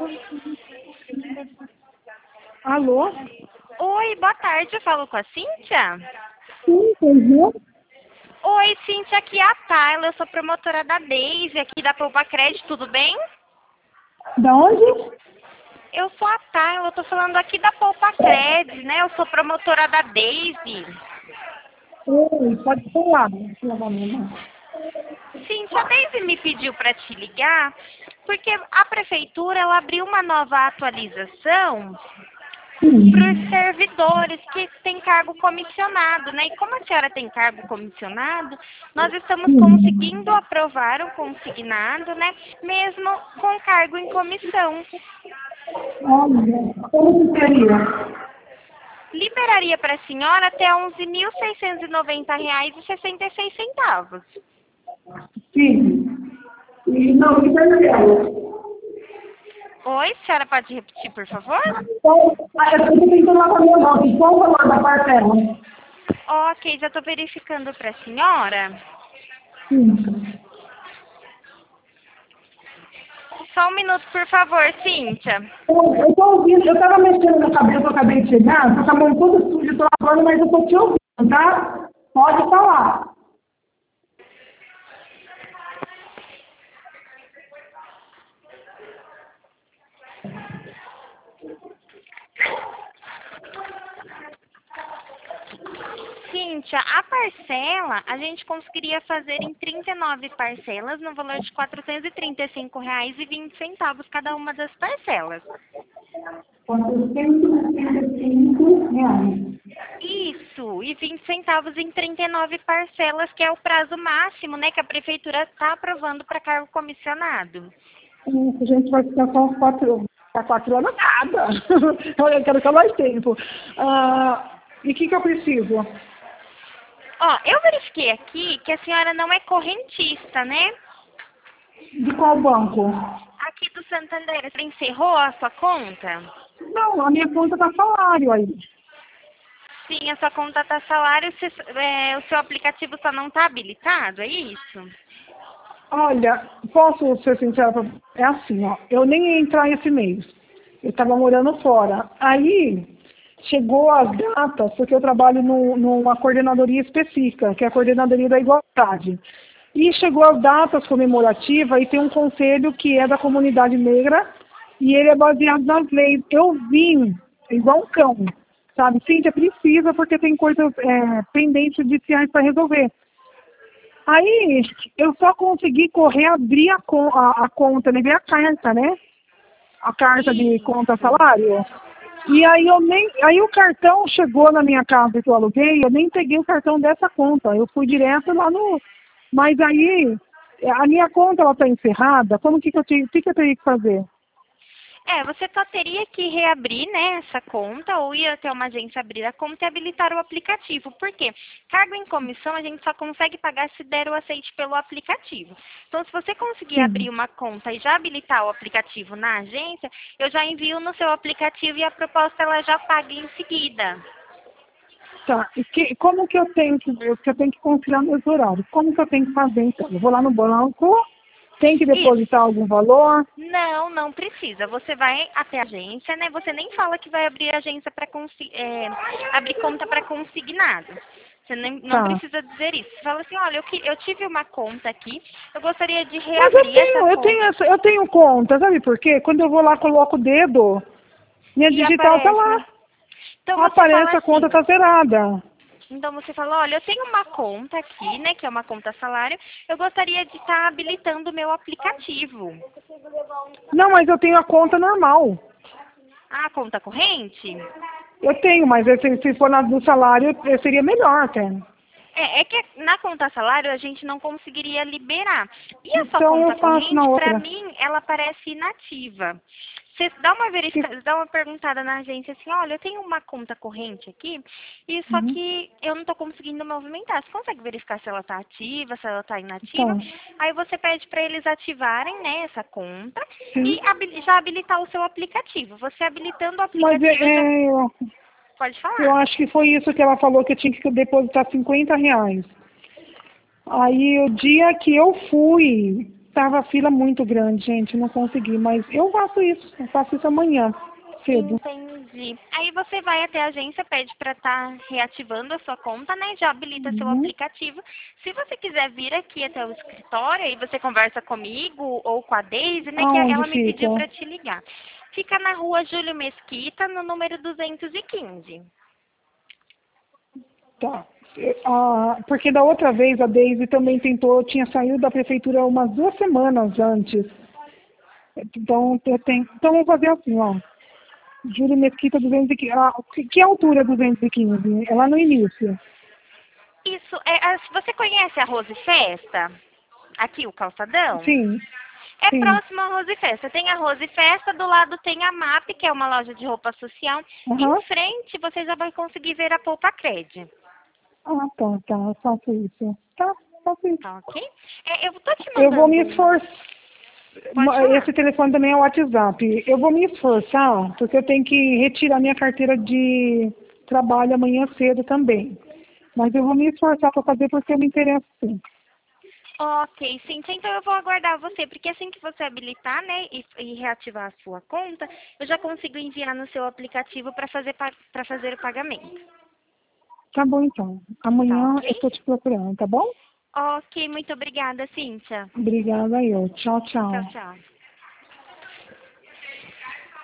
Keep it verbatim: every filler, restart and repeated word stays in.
Alô? Oi, boa tarde, eu falo com a Cíntia? Sim, uhum. Oi, Cíntia, aqui é a Tayla, eu sou promotora da Daisy, aqui da Poupa Crédito, tudo bem? Da onde? Eu sou a Tayla, eu tô falando aqui da Poupa Crédito, né? Eu sou promotora da Daisy. Oi, pode falar. Deixa eu lavar a mão. Cíntia, a Daisy me pediu para te ligar, porque a prefeitura ela abriu uma nova atualização para os servidores que têm cargo comissionado, né? E como a senhora tem cargo comissionado, nós estamos conseguindo aprovar o consignado, né? Mesmo com cargo em comissão. Olha, como que seria? Liberaria para a senhora até onze mil seiscentos e noventa reais e sessenta e seis centavos. Sim. E não, que seria? Oi, a senhora pode repetir, por favor? Então, eu estou tentando lavar a minha mão. E qual o valor da parcela? Ok, já estou verificando para a senhora. Sim. Só um minuto, por favor, Cíntia. Eu estou ouvindo, eu estava mexendo no cabelo que eu acabei de chegar, estou com a mão toda suja, estou lavando, mas eu estou te ouvindo, tá? Pode falar. Cíntia, a parcela a gente conseguiria fazer em trinta e nove parcelas no valor de quatrocentos e trinta e cinco reais e vinte centavos cada uma das parcelas. quatrocentos e trinta e cinco reais. Isso, e vinte centavos em trinta e nove parcelas, que é o prazo máximo, né, que a prefeitura está aprovando para cargo comissionado. Isso, a gente vai ficar só uns quatro, ficar quatro anos nada. Eu quero ficar mais tempo. Ah, e o que, que eu preciso? Ó, eu verifiquei aqui que a senhora não é correntista, né? De qual banco? Aqui do Santander, você encerrou a sua conta? Não, a minha conta tá salário aí. Sim, a sua conta está salário, se- é, o seu aplicativo só não está habilitado, é isso? Olha, posso ser sincera? pra- É assim, ó. Eu nem ia entrar esse mês. Eu estava morando fora. Aí chegou as datas, porque eu trabalho no, numa coordenadoria específica, que é a coordenadoria da igualdade. E chegou as datas comemorativas e tem um conselho que é da comunidade negra e ele é baseado nas leis. Eu vim igual um cão, sabe? Cíntia, precisa porque tem coisas é, pendentes judiciais para resolver. Aí eu só consegui correr abrir a, con- a, a conta, levei a carta, né? A carta de conta Isso. salário. E aí eu nem. Aí o cartão chegou na minha casa que eu aluguei, eu nem peguei o cartão dessa conta. Eu fui direto lá no. Mas aí a minha conta ela está encerrada, como que, que eu tinha, o que, que eu teria que fazer? É, você só teria que reabrir, né, essa conta ou ir até uma agência abrir a conta e habilitar o aplicativo. Por quê? Cargo em comissão a gente só consegue pagar se der o aceite pelo aplicativo. Então, se você conseguir Sim. abrir uma conta e já habilitar o aplicativo na agência, eu já envio no seu aplicativo e a proposta ela já paga em seguida. Tá. E que, como que eu tenho que eu, que eu tenho que conciliar meus horários? Como que eu tenho que fazer então? Eu vou lá no banco, tem que depositar Isso. algum valor? Não, não precisa. Você vai até a agência, né? Você nem fala que vai abrir agência para é, abrir conta para consignado. Você nem, não Tá. precisa dizer isso. Você fala assim, olha, eu, que- eu tive uma conta aqui, eu gostaria de Mas eu reabrir essa tenho, eu tenho, conta. essa- eu tenho conta, sabe por quê? Quando eu vou lá, coloco o dedo, minha E digital tá aparece. lá. Então você fala Aparece, a conta assim, tá zerada. então você fala, olha, eu tenho uma conta aqui, né, que é uma conta salário, eu gostaria de estar habilitando o meu aplicativo. Não, mas eu tenho a conta normal. Ah, conta corrente? Eu tenho, mas eu- se, se for na do salário, eu- seria melhor até. É, é que na conta salário a gente não conseguiria liberar. E a sua Então conta eu faço na corrente, para outra. mim, ela parece inativa. Você dá uma Que- verifica, dá uma perguntada na agência assim, olha, eu tenho uma conta corrente aqui, e só Uhum. que eu não estou conseguindo movimentar. Você consegue verificar se ela está ativa, se ela está inativa? Então, Aí você pede para eles ativarem, né, essa conta sim. e habili- já habilitar o seu aplicativo. Você habilitando o Mas é, aplicativo já é, eu, pode eu falar. acho que foi isso que ela falou, que eu tinha que depositar cinquenta reais. Aí o dia que eu fui tava a fila muito grande, gente, não consegui, mas eu faço isso, eu faço isso amanhã, cedo. Entendi. Aí você vai até a agência, pede para estar reativando a sua conta, né? Já habilita seu Uhum. aplicativo. Se você quiser vir aqui até o escritório, aí você conversa comigo ou com a Deise, né? Que Aonde ela me fica? pediu para te ligar. Fica na rua Júlio Mesquita, no número duzentos e quinze. Tá. Ah, porque da outra vez a Deise também tentou, tinha saído da prefeitura umas duas semanas antes. Então, eu tenho, então vamos fazer assim, ó. Júlio Mesquita duzentos e quinze. Ah, que, que altura é duzentos e quinze? É lá no início. Isso, é, a- você conhece a Rose Festa? Aqui, o calçadão? Sim, É sim. próximo à Rose Festa. Tem a Rose Festa, do lado tem a M A P, que é uma loja de roupa social. Em Aham. frente, você já vai conseguir ver a Poupa Cred. Ah, tá, tá. Eu faço isso. Tá, faço isso. Tá ok? É, eu tô te Eu vou me mandando um... esforçar. Pode falar. Esse telefone também é o WhatsApp. Eu vou me esforçar, porque eu tenho que retirar minha carteira de trabalho amanhã cedo também. Mas eu vou me esforçar para fazer porque eu me interesso sim. Ok, Cíntia, então eu vou aguardar você, porque assim que você habilitar, né, e, e reativar a sua conta, eu já consigo enviar no seu aplicativo para fazer, para fazer o pagamento. Tá bom então. Tá Amanhã ok? eu estou te procurando, tá bom? Ok, muito obrigada, Cíntia. Obrigada eu. Tchau, Tchau, tchau. tchau.